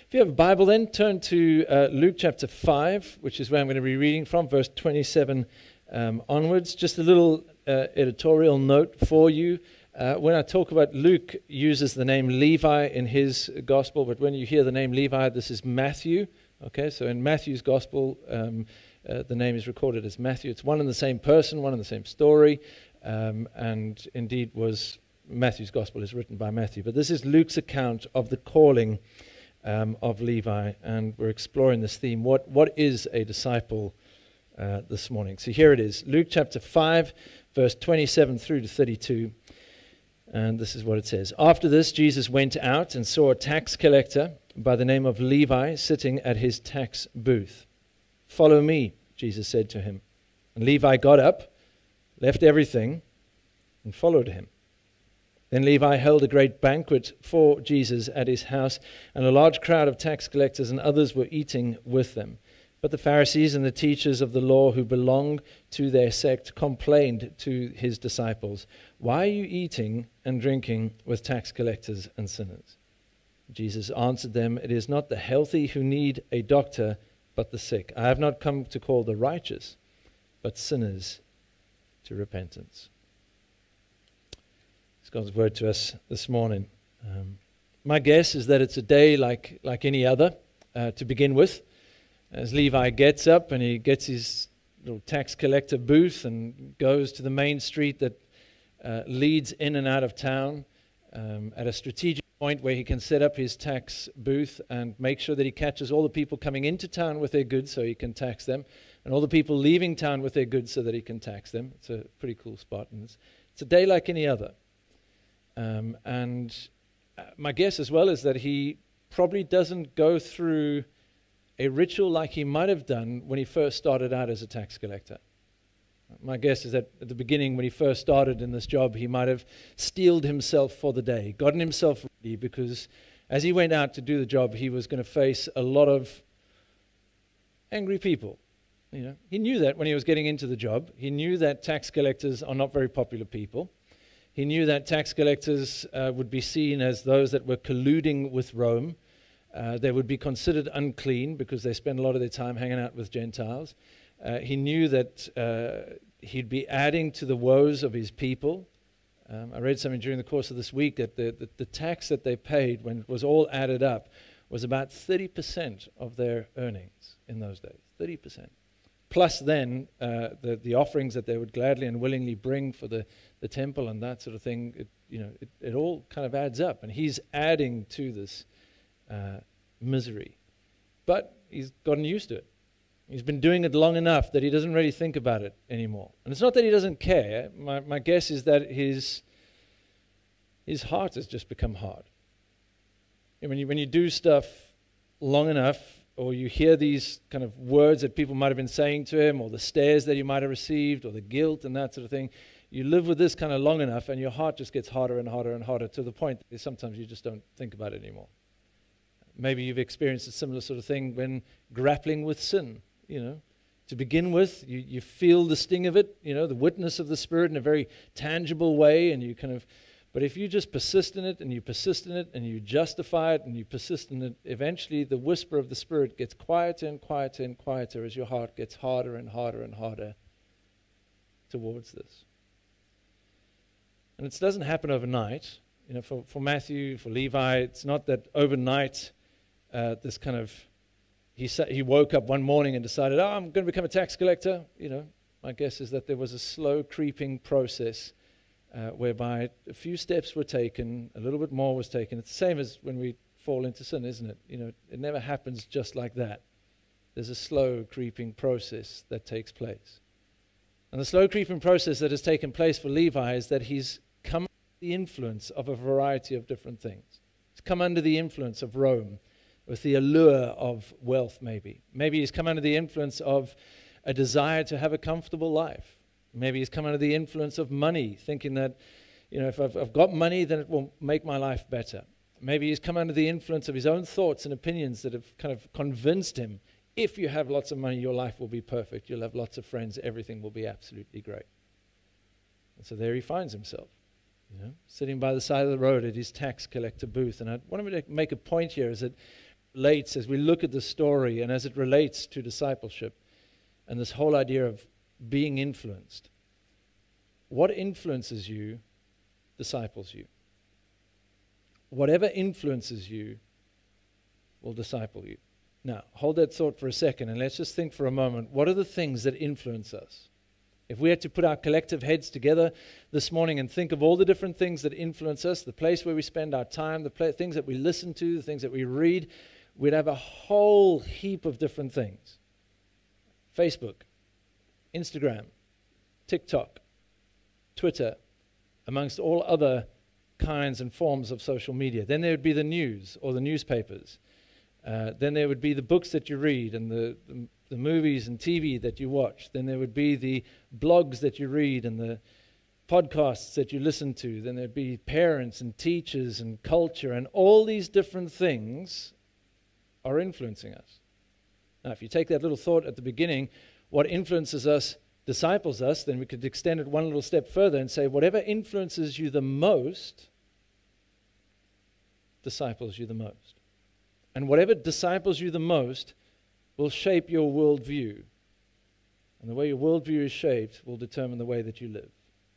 If you have a Bible then, turn to Luke chapter 5, which is where I'm going to be reading from, verse 27 onwards. Just a little editorial note for you. When I talk about Luke uses the name Levi in his gospel, but when you hear the name Levi, this is Matthew. Okay, so in Matthew's gospel, the name is recorded as Matthew. It's one and the same person, one and the same story, and indeed Matthew's gospel is written by Matthew. But this is Luke's account of the calling of Levi, and we're exploring this theme. What is a disciple this morning? So here it is, Luke chapter 5, verse 27 through to 32. And this is what it says. After this, Jesus went out and saw a tax collector by the name of Levi sitting at his tax booth. "Follow me," Jesus said to him. And Levi got up, left everything, and followed him. Then Levi held a great banquet for Jesus at his house, and a large crowd of tax collectors and others were eating with them. But the Pharisees and the teachers of the law who belonged to their sect complained to his disciples, "Why are you eating and drinking with tax collectors and sinners?" Jesus answered them, "It is not the healthy who need a doctor, but the sick. I have not come to call the righteous, but sinners to repentance." It's God's word to us this morning. My guess is that it's a day like any other to begin with. As Levi gets up and he gets his little tax collector booth and goes to the main street that leads in and out of town at a strategic point where he can set up his tax booth and make sure that he catches all the people coming into town with their goods so he can tax them, and all the people leaving town with their goods so that he can tax them. It's a pretty cool spot, and it's a day like any other. And my guess as well is that he probably doesn't go through a ritual like he might have done when he first started out as a tax collector. My guess is that at the beginning, when he first started in this job, he might have steeled himself for the day, gotten himself ready, because as he went out to do the job, he was going to face a lot of angry people. You know, he knew that when he was getting into the job. He knew that tax collectors are not very popular people. He knew that tax collectors would be seen as those that were colluding with Rome. They would be considered unclean because they spend a lot of their time hanging out with Gentiles. He knew that he'd be adding to the woes of his people. I read something during the course of this week that the tax that they paid, when it was all added up, was about 30% of their earnings in those days. 30%. Plus then the offerings that they would gladly and willingly bring for the temple and that sort of thing. It all kind of adds up. And he's adding to this misery. But he's gotten used to it. He's been doing it long enough that he doesn't really think about it anymore. And it's not that he doesn't care. My guess is that his heart has just become hard. And when you do stuff long enough, or you hear these kind of words that people might have been saying to him, or the stares that he might have received, or the guilt and that sort of thing, you live with this kind of long enough, and your heart just gets harder and harder and harder to the point that sometimes you just don't think about it anymore. Maybe you've experienced a similar sort of thing when grappling with sin. To begin with, you feel the sting of it, the witness of the Spirit in a very tangible way, and but if you just persist in it, and you persist in it, and you justify it, and you persist in it, eventually the whisper of the Spirit gets quieter and quieter and quieter as your heart gets harder and harder and harder towards this. And it doesn't happen overnight. For Matthew, for Levi, it's not that overnight this kind of, he woke up one morning and decided, I'm going to become a tax collector. My guess is that there was a slow creeping process whereby a few steps were taken, a little bit more was taken. It's the same as when we fall into sin, isn't it? It never happens just like that. There's a slow creeping process that takes place. And the slow creeping process that has taken place for Levi is that he's come under the influence of a variety of different things. He's come under the influence of Rome, with the allure of wealth maybe. Maybe he's come under the influence of a desire to have a comfortable life. Maybe he's come under the influence of money, thinking that, if I've got money, then it will make my life better. Maybe he's come under the influence of his own thoughts and opinions that have kind of convinced him, if you have lots of money, your life will be perfect. You'll have lots of friends. Everything will be absolutely great. And so there he finds himself, sitting by the side of the road at his tax collector booth. And I want to make a point here is that relates, as we look at the story and as it relates to discipleship and this whole idea of being influenced. What influences you disciples you. Whatever influences you will disciple you. Now, hold that thought for a second and let's just think for a moment, what are the things that influence us? If we had to put our collective heads together this morning and think of all the different things that influence us, the place where we spend our time, the things that we listen to, the things that we read, we'd have a whole heap of different things. Facebook, Instagram, TikTok, Twitter, amongst all other kinds and forms of social media. Then there would be the news or the newspapers. Then there would be the books that you read and the movies and TV that you watch. Then there would be the blogs that you read and the podcasts that you listen to. Then there'd be parents and teachers and culture, and all these different things are influencing us. Now, if you take that little thought at the beginning, what influences us disciples us, then we could extend it one little step further and say whatever influences you the most disciples you the most. And whatever disciples you the most will shape your worldview. And the way your worldview is shaped will determine the way that you live.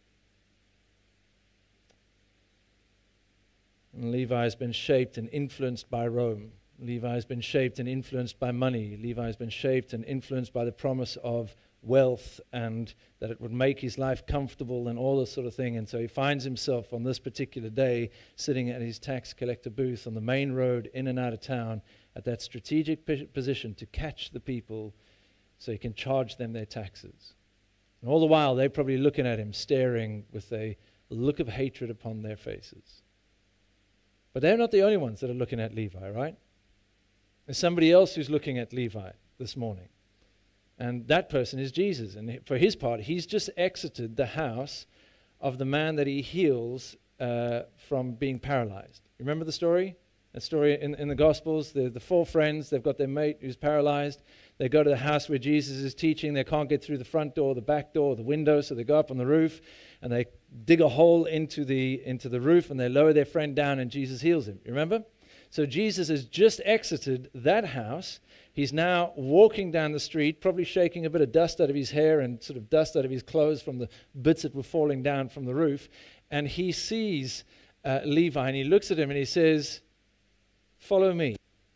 And Levi has been shaped and influenced by Rome. Levi has been shaped and influenced by money. Levi has been shaped and influenced by the promise of wealth and that it would make his life comfortable and all this sort of thing. And so he finds himself on this particular day sitting at his tax collector booth on the main road in and out of town at that strategic position to catch the people so he can charge them their taxes. And all the while they're probably looking at him, staring with a look of hatred upon their faces. But they're not the only ones that are looking at Levi, right? There's somebody else who's looking at Levi this morning. And that person is Jesus. And for his part, he's just exited the house of the man that he heals from being paralyzed. You remember the story? That story in the Gospels, the four friends, they've got their mate who's paralyzed. They go to the house where Jesus is teaching. They can't get through the front door, the back door, the window, so they go up on the roof and they dig a hole into the roof and they lower their friend down and Jesus heals him. You remember? So Jesus has just exited that house. He's now walking down the street, probably shaking a bit of dust out of his hair and sort of dust out of his clothes from the bits that were falling down from the roof. And he sees Levi and he looks at him and he says, "Follow me."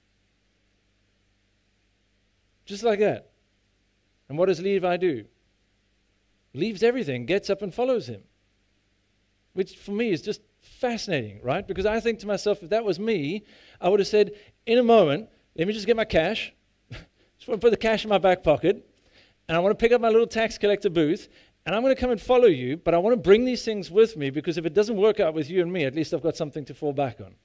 Just like that. And what does Levi do? Leaves everything, gets up and follows him. Which for me is just fascinating, right? Because I think to myself, if that was me, I would have said, in a moment, let me just get my cash. Just want to put the cash in my back pocket. And I want to pick up my little tax collector booth. And I'm going to come and follow you. But I want to bring these things with me because if it doesn't work out with you and me, at least I've got something to fall back on.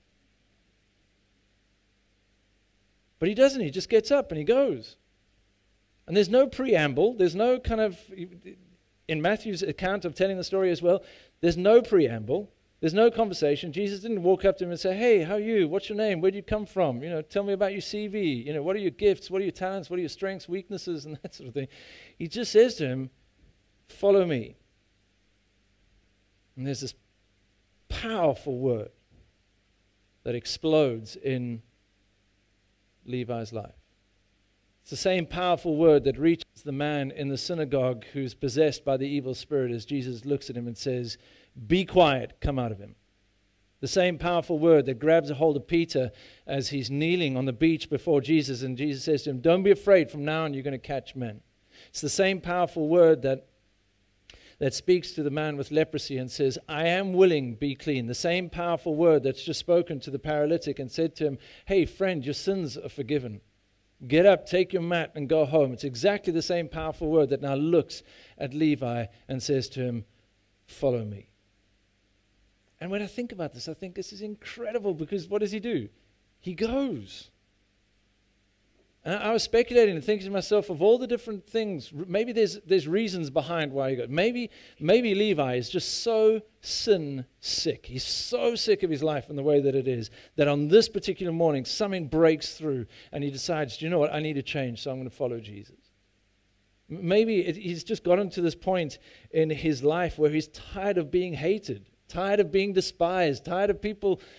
But he doesn't. He just gets up and he goes. And there's no preamble. There's no kind of, in Matthew's account of telling the story as well, there's no preamble. There's no conversation. Jesus didn't walk up to him and say, "Hey, how are you? What's your name? Where do you come from? Tell me about your CV. What are your gifts? What are your talents? What are your strengths, weaknesses?" and that sort of thing. He just says to him, "Follow me." And there's this powerful word that explodes in Levi's life. It's the same powerful word that reaches the man in the synagogue who's possessed by the evil spirit as Jesus looks at him and says, "Be quiet, come out of him." The same powerful word that grabs a hold of Peter as he's kneeling on the beach before Jesus, and Jesus says to him, "Don't be afraid, from now on you're going to catch men." It's the same powerful word that speaks to the man with leprosy and says, "I am willing, be clean." The same powerful word that's just spoken to the paralytic and said to him, "Hey friend, your sins are forgiven. Get up, take your mat and go home." It's exactly the same powerful word that now looks at Levi and says to him, "Follow me." And when I think about this, I think this is incredible because what does he do? He goes. And I was speculating and thinking to myself of all the different things. Maybe there's reasons behind why he goes. Maybe Levi is just so sin sick. He's so sick of his life and the way that it is that on this particular morning something breaks through and he decides, "Do you know what? I need to change, so I'm going to follow Jesus." Maybe he's just gotten to this point in his life where he's tired of being hated, tired of being despised, tired of people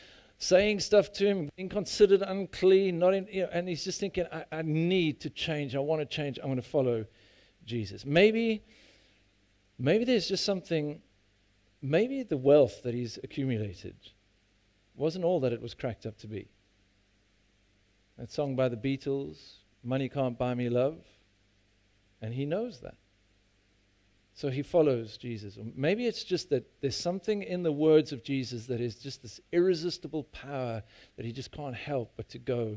saying stuff to him, being considered unclean, not in, and he's just thinking, I need to change. I want to change. I want to follow Jesus. Maybe there's just something, maybe the wealth that he's accumulated wasn't all that it was cracked up to be. That song by the Beatles, "Money Can't Buy Me Love," and he knows that. So he follows Jesus. Or maybe it's just that there's something in the words of Jesus that is just this irresistible power that he just can't help but to go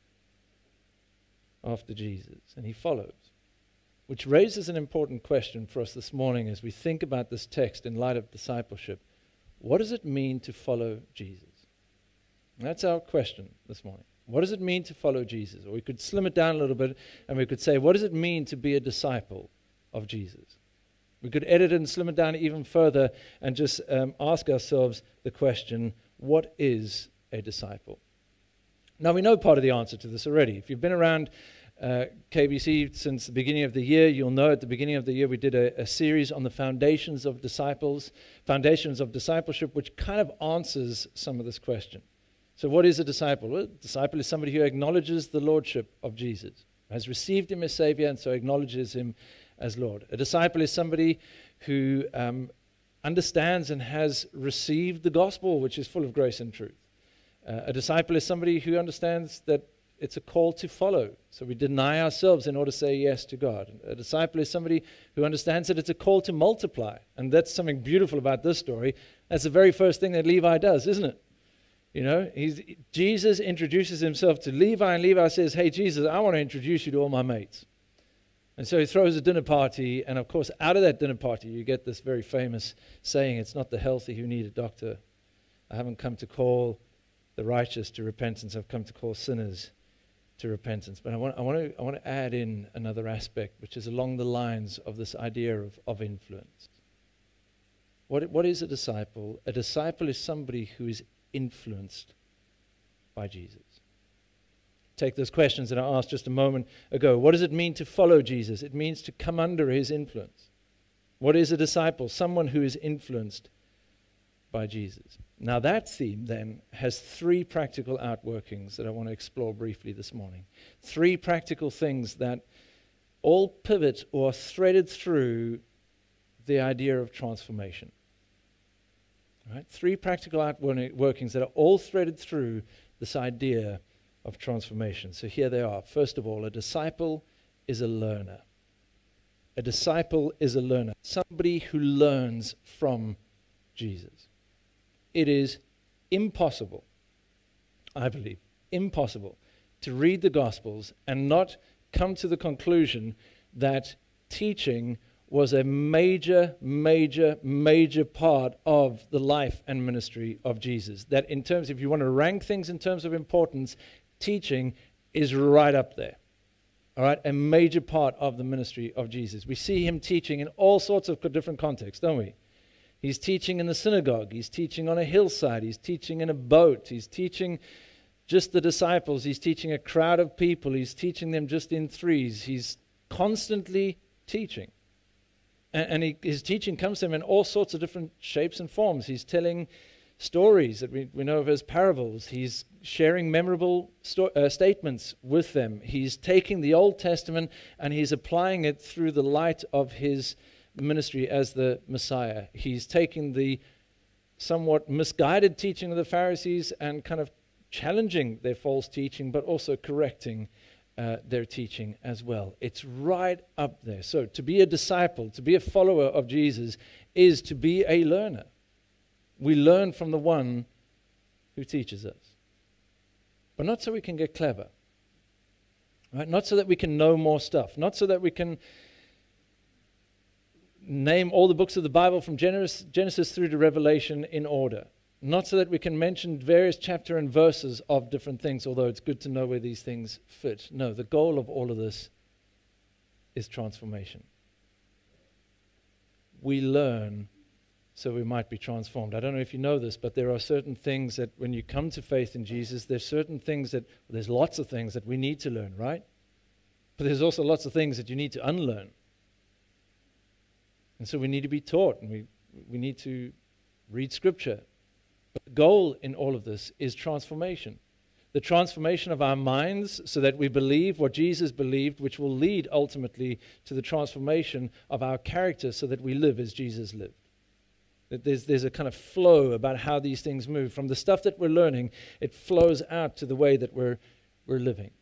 after Jesus. And he follows. Which raises an important question for us this morning as we think about this text in light of discipleship. What does it mean to follow Jesus? And that's our question this morning. What does it mean to follow Jesus? Or we could slim it down a little bit and we could say, what does it mean to be a disciple of Jesus? We could edit it and slim it down even further and just ask ourselves the question, what is a disciple? Now, we know part of the answer to this already. If you've been around KBC since the beginning of the year, you'll know at the beginning of the year we did a series on the foundations of discipleship, which kind of answers some of this question. So what is a disciple? Well, a disciple is somebody who acknowledges the lordship of Jesus, has received him as Savior, and so acknowledges him as Lord. A disciple is somebody who understands and has received the gospel, which is full of grace and truth. A disciple is somebody who understands that it's a call to follow. So we deny ourselves in order to say yes to God. A disciple is somebody who understands that it's a call to multiply. And that's something beautiful about this story. That's the very first thing that Levi does, isn't it? You know, Jesus introduces himself to Levi, and Levi says, "Hey, Jesus, I want to introduce you to all my mates." And so he throws a dinner party, and of course, out of that dinner party, you get this very famous saying, "It's not the healthy who need a doctor. I haven't come to call the righteous to repentance. I've come to call sinners to repentance." But I want to add in another aspect, which is along the lines of this idea of influence. What is a disciple? A disciple is somebody who is influenced by Jesus. Take those questions that I asked just a moment ago. What does it mean to follow Jesus? It means to come under his influence. What is a disciple? Someone who is influenced by Jesus. Now that theme then has three practical outworkings that I want to explore briefly this morning. Three practical things that all pivot or are threaded through the idea of transformation. Right? Three practical outworkings that are all threaded through this idea of transformation. So here they are. First of all, a disciple is a learner. A disciple is a learner. Somebody who learns from Jesus. It is impossible, I believe, impossible to read the Gospels and not come to the conclusion that teaching was a major, major, major part of the life and ministry of Jesus. That in terms, if you want to rank things in terms of importance, teaching is right up there. All right, a major part of the ministry of Jesus. We see him teaching in all sorts of different contexts, don't we? He's teaching in the synagogue. He's teaching on a hillside. He's teaching in a boat. He's teaching just the disciples. He's teaching a crowd of people. He's teaching them just in threes. He's constantly teaching. And his teaching comes to him in all sorts of different shapes and forms. He's telling stories that we know of as parables. He's sharing memorable statements with them. He's taking the Old Testament and he's applying it through the light of his ministry as the Messiah. He's taking the somewhat misguided teaching of the Pharisees and kind of challenging their false teaching, but also correcting their teaching as well. It's right up there. So to be a disciple, to be a follower of Jesus, is to be a learner. We learn from the one who teaches us. But not so we can get clever. Right? Not so that we can know more stuff. Not so that we can name all the books of the Bible from Genesis through to Revelation in order. Not so that we can mention various chapter and verses of different things, although it's good to know where these things fit. No, the goal of all of this is transformation. We learn so we might be transformed. I don't know if you know this, but there are certain things that when you come to faith in Jesus, there's lots of things that we need to learn, right? But there's also lots of things that you need to unlearn. And so we need to be taught, and we need to read Scripture But the goal in all of this is transformation. The transformation of our minds so that we believe what Jesus believed, which will lead ultimately to the transformation of our character so that we live as Jesus lived. That there's a kind of flow about how these things move. From the stuff that we're learning, it flows out to the way that we're living.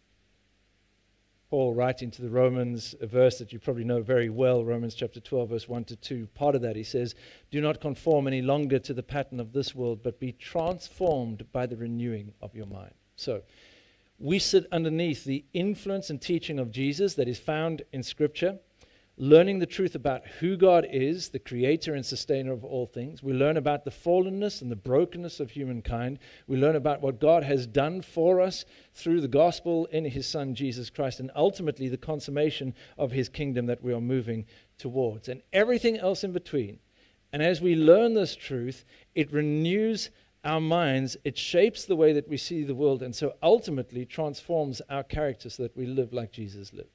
Paul, writing to the Romans, a verse that you probably know very well, Romans chapter 12, verse 1 to 2, part of that he says, "Do not conform any longer to the pattern of this world, but be transformed by the renewing of your mind." So, we sit underneath the influence and teaching of Jesus that is found in Scripture, learning the truth about who God is, the creator and sustainer of all things. We learn about the fallenness and the brokenness of humankind. We learn about what God has done for us through the gospel in his Son, Jesus Christ, and ultimately the consummation of his kingdom that we are moving towards, and everything else in between. And as we learn this truth, it renews our minds, it shapes the way that we see the world, and so ultimately transforms our character so that we live like Jesus lived.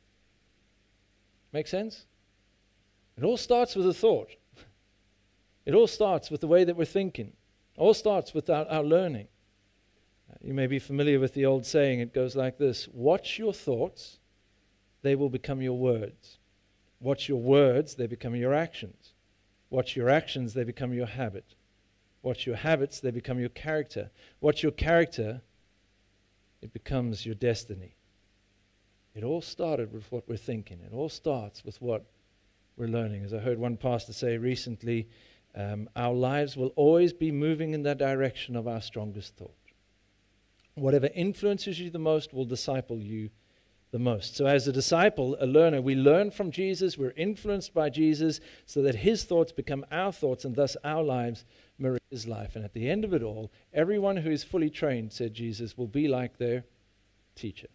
Make sense? It all starts with a thought. It all starts with the way that we're thinking. It all starts with our learning. You may be familiar with the old saying. It goes like this: watch your thoughts, they will become your words. Watch your words, they become your actions. Watch your actions, they become your habit. Watch your habits, they become your character. Watch your character, it becomes your destiny. It all started with what we're thinking. It all starts with what we're learning. As I heard one pastor say recently, our lives will always be moving in that direction of our strongest thought. Whatever influences you the most will disciple you the most. So as a disciple, a learner, we learn from Jesus, we're influenced by Jesus, so that his thoughts become our thoughts, and thus our lives mirror his life. And at the end of it all, everyone who is fully trained, said Jesus, will be like their teacher.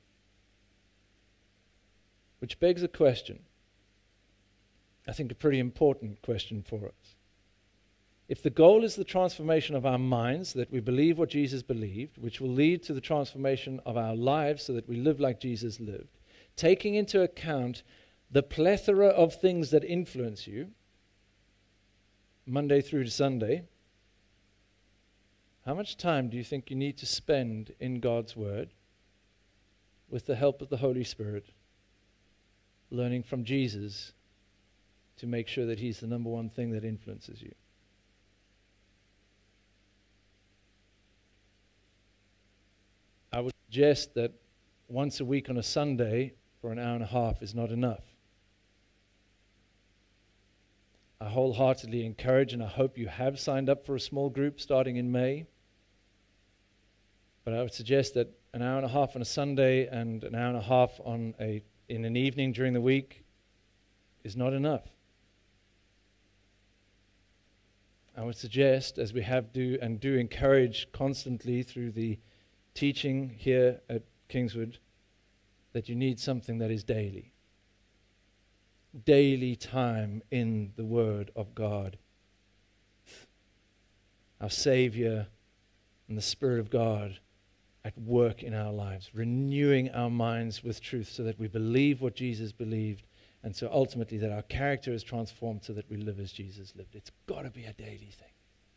Which begs a question, I think a pretty important question for us. If the goal is the transformation of our minds, that we believe what Jesus believed, which will lead to the transformation of our lives so that we live like Jesus lived, taking into account the plethora of things that influence you, Monday through to Sunday, how much time do you think you need to spend in God's Word with the help of the Holy Spirit, learning from Jesus to make sure that he's the number one thing that influences you? I would suggest that once a week on a Sunday for an hour and a half is not enough. I wholeheartedly encourage, and I hope you have signed up for a small group starting in May. But I would suggest that an hour and a half on a Sunday and an hour and a half in an evening during the week is not enough. I would suggest, as we do encourage constantly through the teaching here at Kingswood, that you need something that is daily. Daily time in the Word of God. Our Savior and the Spirit of God at work in our lives, renewing our minds with truth so that we believe what Jesus believed, and so ultimately that our character is transformed so that we live as Jesus lived. It's got to be a daily thing.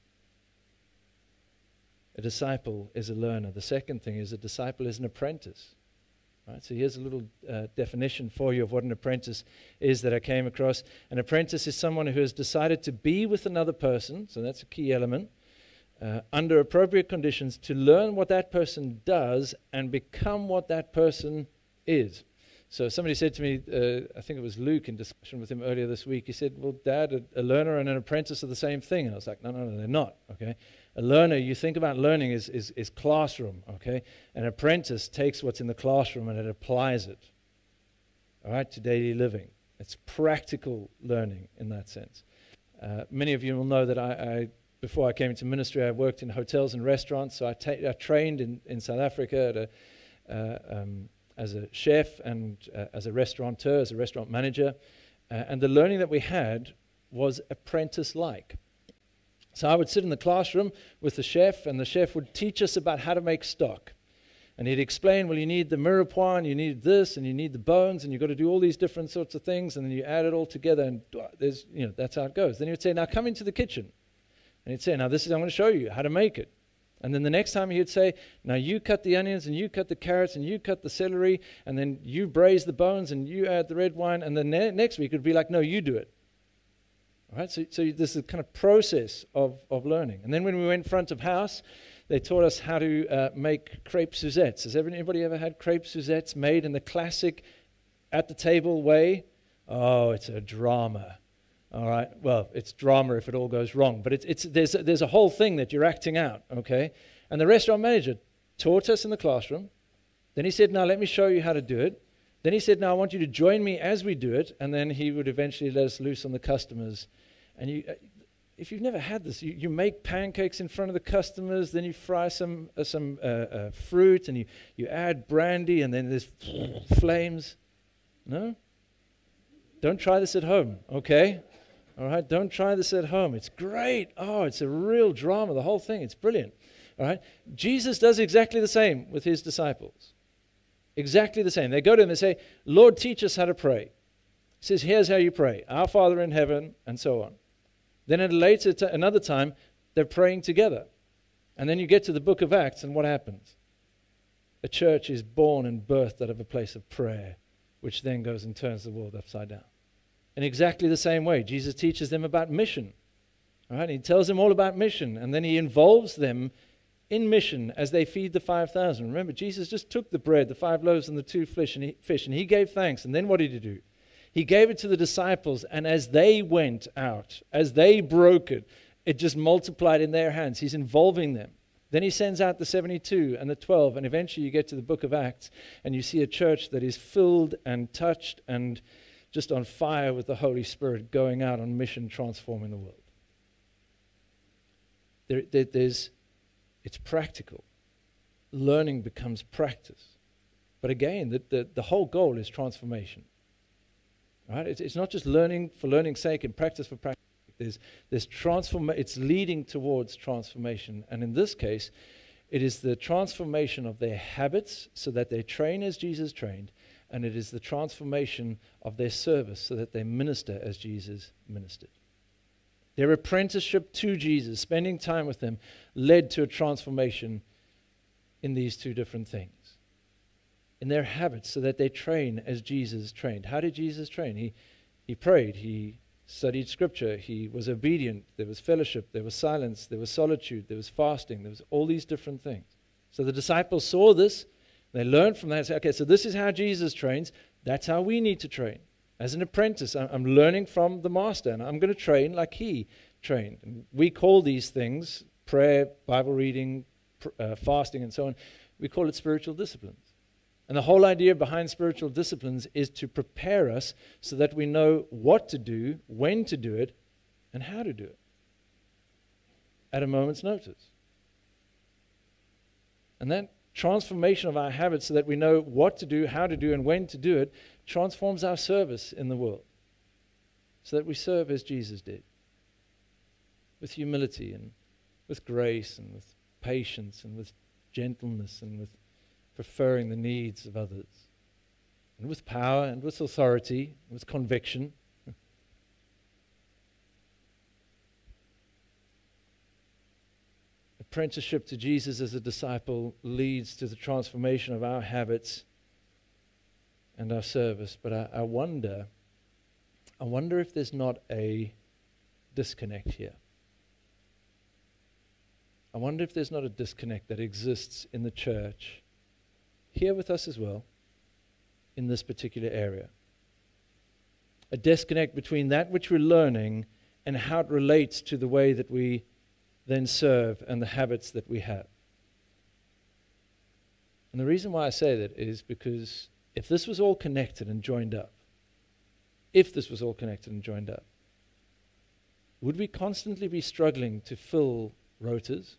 A disciple is a learner. The second thing is a disciple is an apprentice. Right? So here's a little definition for you of what an apprentice is that I came across. An apprentice is someone who has decided to be with another person, so that's a key element, under appropriate conditions to learn what that person does and become what that person is. So somebody said to me, I think it was Luke in discussion with him earlier this week, he said, well, Dad, a learner and an apprentice are the same thing. And I was like, no, they're not, okay? A learner, you think about learning is classroom, okay? An apprentice takes what's in the classroom and it applies it, all right, to daily living. It's practical learning in that sense. Many of you will know that before I came into ministry, I worked in hotels and restaurants. So I trained in South Africa as a chef and as a restaurateur, as a restaurant manager. And the learning that we had was apprentice-like. So I would sit in the classroom with the chef, and the chef would teach us about how to make stock. And he'd explain, well, you need the mirepoix, and you need this, and you need the bones, and you've got to do all these different sorts of things, and then you add it all together, and that's how it goes. Then he would say, now come into the kitchen. And he'd say, now I'm going to show you how to make it. And then the next time he'd say, now you cut the onions and you cut the carrots and you cut the celery and then you braise the bones and you add the red wine. And then next week it would be like, no, you do it. All right, so this is a kind of process of learning. And then when we went front of house, they taught us how to make crepe Suzettes. Has anybody ever had crepe Suzettes made in the classic at the table way? Oh, it's a drama. All right, well, it's drama if it all goes wrong, but there's a whole thing that you're acting out, okay? And the restaurant manager taught us in the classroom. Then he said, now let me show you how to do it. Then he said, now I want you to join me as we do it. And then he would eventually let us loose on the customers. And if you've never had this, you make pancakes in front of the customers, then you fry some fruit, and you add brandy, and then there's flames. No? Don't try this at home, okay? All right, don't try this at home. It's great. Oh, it's a real drama, the whole thing. It's brilliant. All right, Jesus does exactly the same with his disciples. Exactly the same. They go to him and say, Lord, teach us how to pray. He says, here's how you pray. Our Father in heaven, and so on. Then at another time, they're praying together. And then you get to the book of Acts, and what happens? A church is born and birthed out of a place of prayer, which then goes and turns the world upside down. In exactly the same way, Jesus teaches them about mission. All right? He tells them all about mission, and then he involves them in mission as they feed the 5,000. Remember, Jesus just took the bread, the 5 loaves and the 2 fish, and he gave thanks. And then what did he do? He gave it to the disciples, and as they went out, as they broke it, it just multiplied in their hands. He's involving them. Then he sends out the 72 and the 12, and eventually you get to the book of Acts, and you see a church that is filled and touched and just on fire with the Holy Spirit, going out on mission, transforming the world. It's practical. Learning becomes practice. But again, the whole goal is transformation. Right? It's not just learning for learning's sake and practice for practice. There's it's leading towards transformation. And in this case, it is the transformation of their habits so that they train as Jesus trained, and it is the transformation of their service so that they minister as Jesus ministered. Their apprenticeship to Jesus, spending time with him, led to a transformation in these two different things. In their habits so that they train as Jesus trained. How did Jesus train? He prayed, he studied scripture, he was obedient, there was fellowship, there was silence, there was solitude, there was fasting, there was all these different things. So the disciples saw this, they learned from that and said, okay, so this is how Jesus trains, that's how we need to train. As an apprentice, I'm learning from the master, and I'm going to train like he trained. And we call these things, prayer, Bible reading, fasting, and so on, we call it spiritual disciplines. And the whole idea behind spiritual disciplines is to prepare us so that we know what to do, when to do it, and how to do it at a moment's notice. And that transformation of our habits so that we know what to do, how to do, and when to do it transforms our service in the world so that we serve as Jesus did, with humility and with grace and with patience and with gentleness and with preferring the needs of others, and with power and with authority, and with conviction. Apprenticeship to Jesus as a disciple leads to the transformation of our habits and our service. But I wonder if there's not a disconnect here. I wonder if there's not a disconnect that exists in the church, here with us as well, in this particular area. A disconnect between that which we're learning and how it relates to the way that we then serve and the habits that we have. And the reason why I say that is because if this was all connected and joined up, would we constantly be struggling to fill rotas?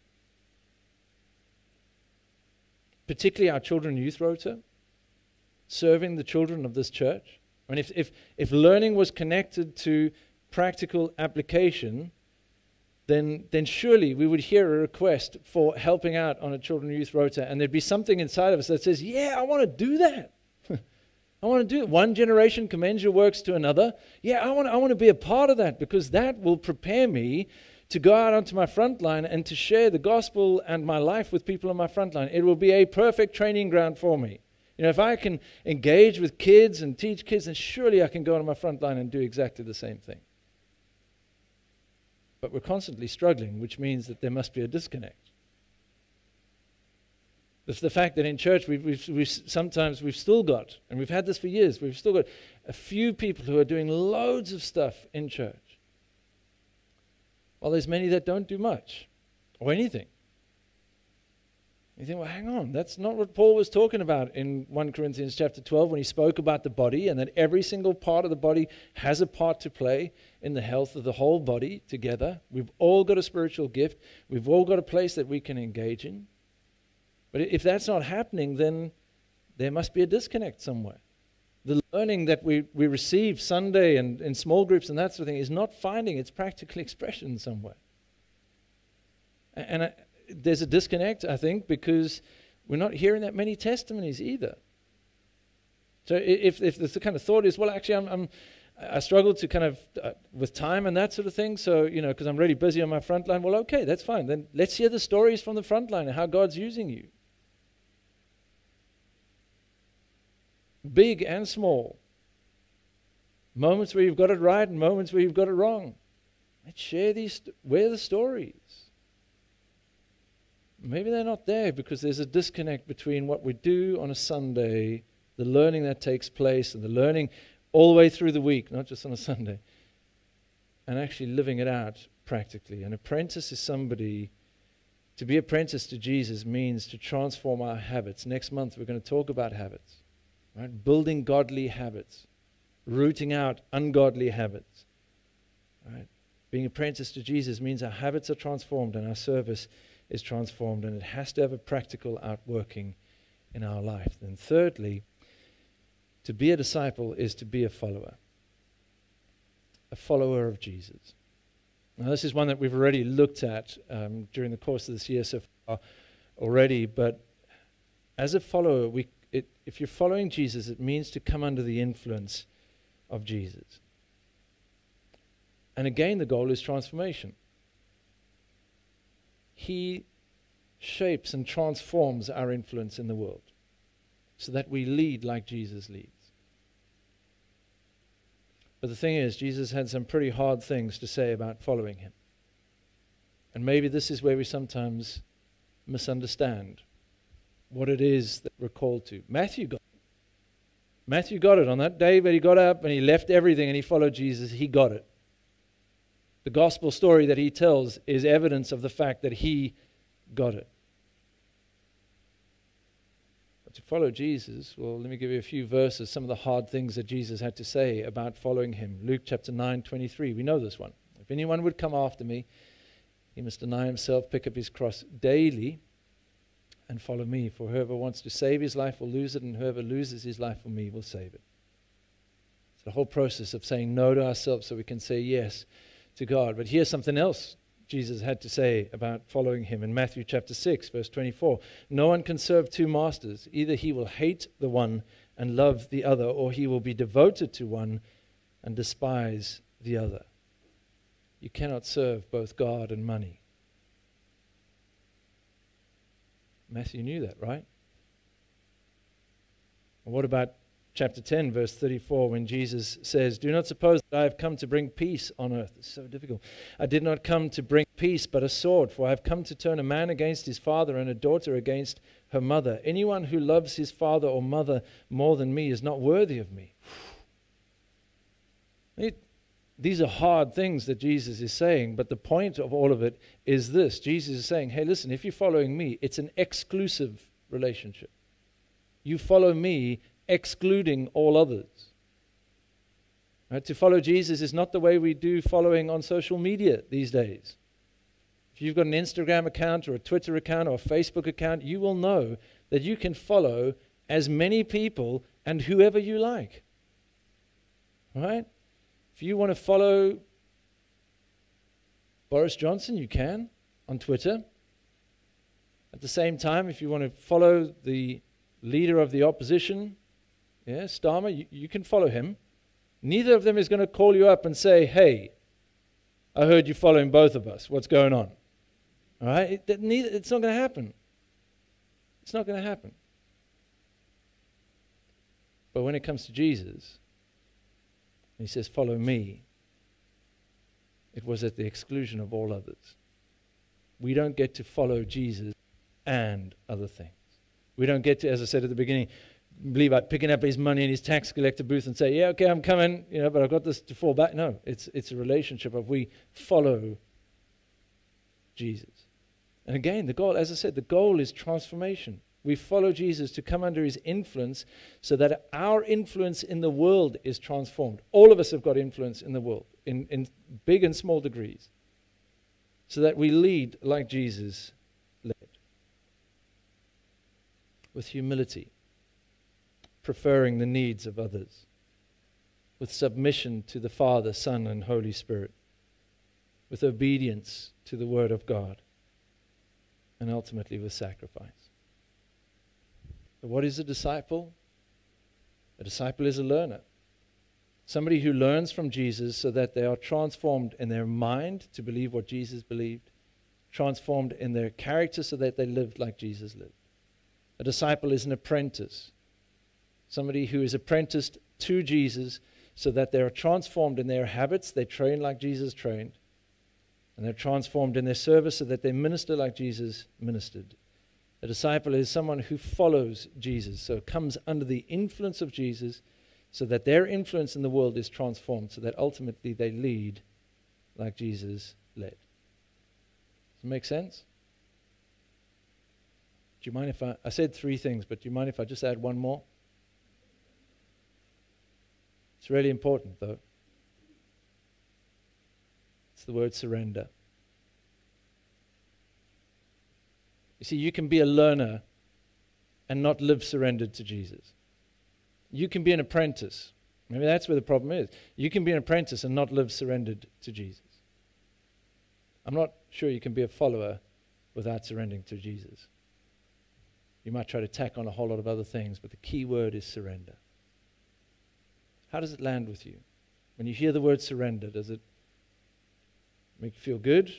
Particularly our children and youth rota, serving the children of this church. I mean, if learning was connected to practical application, then surely we would hear a request for helping out on a children and youth rota, and there'd be something inside of us that says, yeah, I want to do that. I want to do it. One generation commends your works to another. Yeah, I want to be a part of that, because that will prepare me to go out onto my front line and to share the gospel and my life with people on my front line. It will be a perfect training ground for me. You know, if I can engage with kids and teach kids, then surely I can go on my front line and do exactly the same thing. But we're constantly struggling, which means that there must be a disconnect. It's the fact that in church sometimes we've still got, and we've had this for years, we've still got a few people who are doing loads of stuff in church. While there's many that don't do much or anything. You think, well, hang on, that's not what Paul was talking about in 1 Corinthians chapter 12 when he spoke about the body and that every single part of the body has a part to play in the health of the whole body together. We've all got a spiritual gift. We've all got a place that we can engage in. But if that's not happening, then there must be a disconnect somewhere. The learning that we receive Sunday and in small groups and that sort of thing is not finding its practical expression somewhere. And there's a disconnect, I think, because we're not hearing that many testimonies either. So if the kind of thought is, well, actually, I struggle to kind of with time and that sort of thing. So, you know, because I'm really busy on my front line. Well, okay, that's fine. Then let's hear the stories from the front line and how God's using you. Big and small. Moments where you've got it right and moments where you've got it wrong. Let's share where are the stories. Maybe they're not there because there's a disconnect between what we do on a Sunday, the learning that takes place, and the learning all the way through the week, not just on a Sunday, and actually living it out practically. An apprentice is somebody, to be apprentice to Jesus means to transform our habits. Next month we're going to talk about habits. Right? Building godly habits, rooting out ungodly habits. Right? Being apprentice to Jesus means our habits are transformed and our service is transformed, and it has to have a practical outworking in our life. And thirdly, to be a disciple is to be a follower of Jesus. Now, this is one that we've already looked at during the course of this year so far already, but as a follower, if you're following Jesus, it means to come under the influence of Jesus. And again, the goal is transformation. He shapes and transforms our influence in the world so that we lead like Jesus leads. But the thing is, Jesus had some pretty hard things to say about following him. And maybe this is where we sometimes misunderstand what it is that we're called to. Matthew got it on that day, but he got up and he left everything and he followed Jesus. He got it. The gospel story that he tells is evidence of the fact that he got it. But to follow Jesus, well, let me give you a few verses, some of the hard things that Jesus had to say about following him. Luke chapter 9:23, we know this one. If anyone would come after me, he must deny himself, pick up his cross daily, and follow me. For whoever wants to save his life will lose it, and whoever loses his life for me will save it. It's the whole process of saying no to ourselves so we can say yes to God. But here's something else Jesus had to say about following him in Matthew chapter 6, verse 24. No one can serve two masters. Either he will hate the one and love the other, or he will be devoted to one and despise the other. You cannot serve both God and money. Matthew knew that, right? And what about chapter 10, verse 34, when Jesus says, do not suppose that I have come to bring peace on earth. It's so difficult. I did not come to bring peace, but a sword, for I have come to turn a man against his father and a daughter against her mother. Anyone who loves his father or mother more than me is not worthy of me. These are hard things that Jesus is saying, but the point of all of it is this. Jesus is saying, hey, listen, if you're following me, it's an exclusive relationship. You follow me, excluding all others. Right? To follow Jesus is not the way we do following on social media these days. If you've got an Instagram account or a Twitter account or a Facebook account, you will know that you can follow as many people and whoever you like. Right? If you want to follow Boris Johnson, you can on Twitter. At the same time, if you want to follow the leader of the opposition, Starmer, you can follow him. Neither of them is going to call you up and say, hey, I heard you following both of us. What's going on? All right? It's not going to happen. It's not going to happen. But when it comes to Jesus, he says, follow me, it was at the exclusion of all others. We don't get to follow Jesus and other things. We don't get to, as I said at the beginning, Levi picking up his money in his tax collector booth and say, yeah, okay, I'm coming, but I've got this to fall back. No, it's a relationship of we follow Jesus. And again, the goal, as I said, the goal is transformation. We follow Jesus to come under his influence so that our influence in the world is transformed. All of us have got influence in the world, in big and small degrees, so that we lead like Jesus led. With humility, preferring the needs of others, with submission to the Father, Son, and Holy Spirit, with obedience to the Word of God, and ultimately with sacrifice. But what is a disciple? A disciple is a learner. Somebody who learns from Jesus so that they are transformed in their mind to believe what Jesus believed, transformed in their character so that they lived like Jesus lived. A disciple is an apprentice. Somebody who is apprenticed to Jesus so that they are transformed in their habits, they train like Jesus trained, and they're transformed in their service so that they minister like Jesus ministered. A disciple is someone who follows Jesus, so comes under the influence of Jesus so that their influence in the world is transformed, so that ultimately they lead like Jesus led. Does it make sense? Do you mind if I said 3 things, but do you mind if I just add one more? It's really important, though. It's the word surrender. You see, you can be a learner and not live surrendered to Jesus. You can be an apprentice. Maybe that's where the problem is. You can be an apprentice and not live surrendered to Jesus. I'm not sure you can be a follower without surrendering to Jesus. You might try to tack on a whole lot of other things, but the key word is surrender. How does it land with you? When you hear the word surrender, does it make you feel good?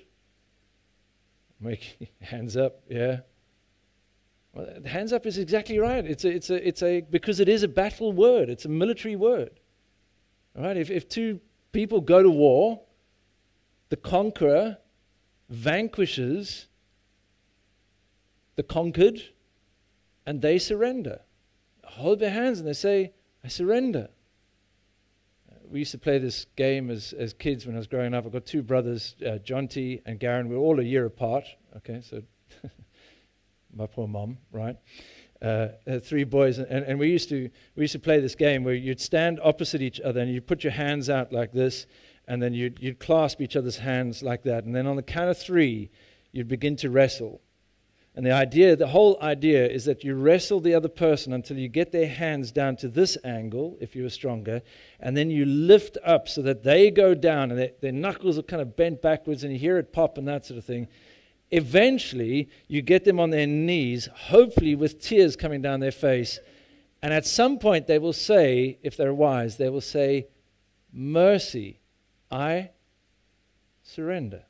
Make hands up, yeah. Well, hands up is exactly right. Because it is a battle word. It's a military word. All right. If 2 people go to war, the conqueror vanquishes the conquered, and they surrender. Hold their hands and they say, "I surrender." We used to play this game as kids when I was growing up. I've got 2 brothers, John T. and Garen. We're all a year apart. Okay, so my poor mom, right? 3 boys, and we used to play this game where you'd stand opposite each other and you'd put your hands out like this, and then you'd clasp each other's hands like that, and then on the count of 3, you'd begin to wrestle. And the whole idea is that you wrestle the other person until you get their hands down to this angle, if you were stronger, and then you lift up so that they go down and their knuckles are kind of bent backwards and you hear it pop and that sort of thing. Eventually, you get them on their knees, hopefully with tears coming down their face, and at some point they will say, if they're wise, they will say, "Mercy, I surrender."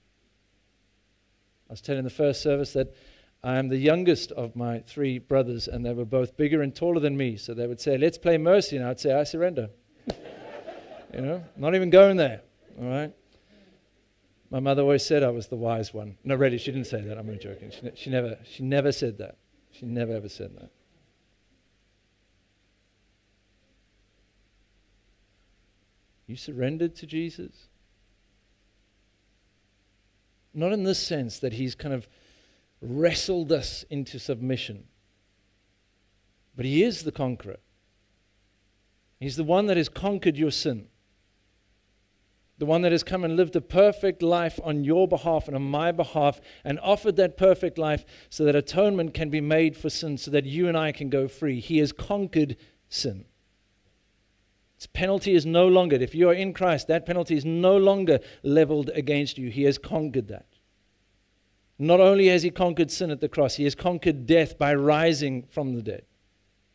I was telling the first service that I am the youngest of my 3 brothers, and they were both bigger and taller than me. So they would say, "Let's play mercy," and I'd say, "I surrender." Not even going there. All right. My mother always said I was the wise one. No, really, she didn't say that. I'm only joking. She never said that. She never ever said that. You surrendered to Jesus? Not in this sense that he's kind of wrestled us into submission, but he is the conqueror. He's the one that has conquered your sin, the one that has come and lived a perfect life on your behalf and on my behalf and offered that perfect life so that atonement can be made for sin, so that you and I can go free. He has conquered sin. Its penalty is no longer, if you are in Christ, that penalty is no longer leveled against you. He has conquered that. Not only has he conquered sin at the cross, he has conquered death by rising from the dead.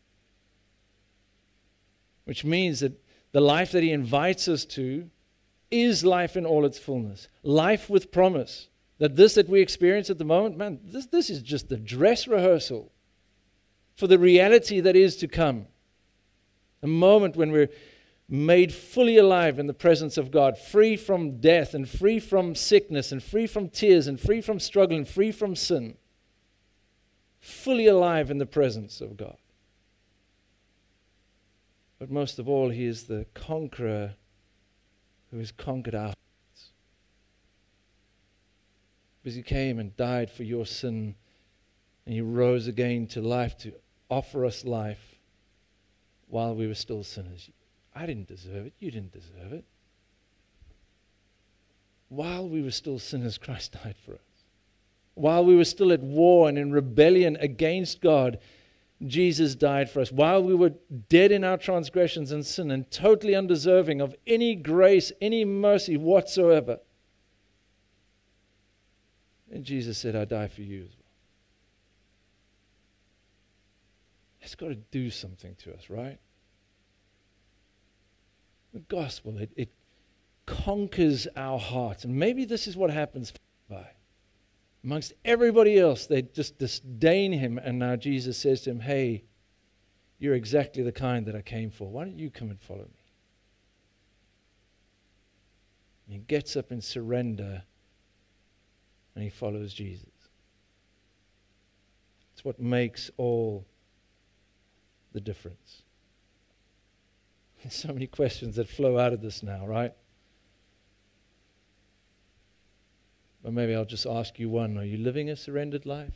Which means that the life that he invites us to is life in all its fullness. Life with promise. That we experience at the moment, man, this is just the dress rehearsal for the reality that is to come. A moment when we're made fully alive in the presence of God, free from death and free from sickness and free from tears and free from struggle and free from sin. Fully alive in the presence of God. But most of all, He is the conqueror who has conquered our hearts. Because He came and died for your sin, and He rose again to life to offer us life while we were still sinners. I didn't deserve it. You didn't deserve it. While we were still sinners, Christ died for us. While we were still at war and in rebellion against God, Jesus died for us. While we were dead in our transgressions and sin and totally undeserving of any grace, any mercy whatsoever, and Jesus said, I die for you as well. It's got to do something to us, right? The gospel, it conquers our hearts. And maybe this is what happens by. Amongst everybody else, they just disdain Him. And now Jesus says to him, hey, you're exactly the kind that I came for. Why don't you come and follow me? And he gets up in surrender and he follows Jesus. It's what makes all the difference. There's so many questions that flow out of this now, right? But maybe I'll just ask you one. Are you living a surrendered life?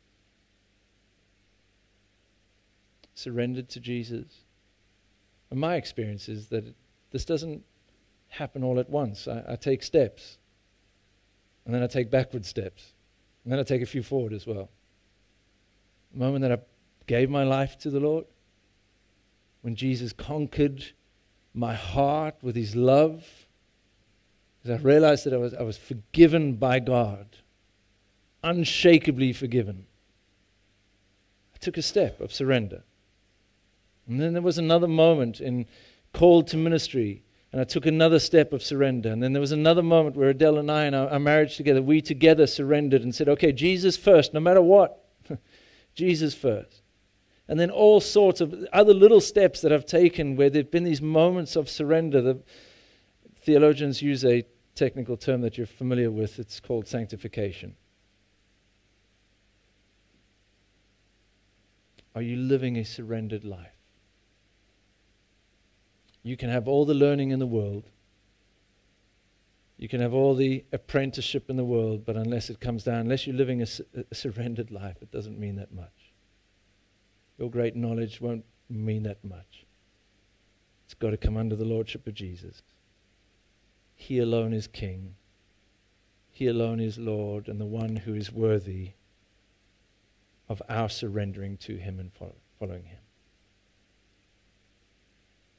Surrendered to Jesus? And my experience is that this doesn't happen all at once. I take steps. And then I take backward steps. And then I take a few forward as well. The moment that I gave my life to the Lord, when Jesus conquered my heart with His love, as I realized that I was forgiven by God, unshakably forgiven, I took a step of surrender. And then there was another moment in called to ministry, and I took another step of surrender. And then there was another moment where Adele and I, in our marriage together, we together surrendered and said, okay, Jesus first, no matter what, Jesus first. And then all sorts of other little steps that I've taken where there have been these moments of surrender. The theologians use a technical term that you're familiar with. It's called sanctification. Are you living a surrendered life? You can have all the learning in the world. You can have all the apprenticeship in the world, but unless it comes down, unless you're living a surrendered life, it doesn't mean that much. Your great knowledge won't mean that much. It's got to come under the lordship of Jesus. He alone is King. He alone is Lord, and the one who is worthy of our surrendering to Him and following Him.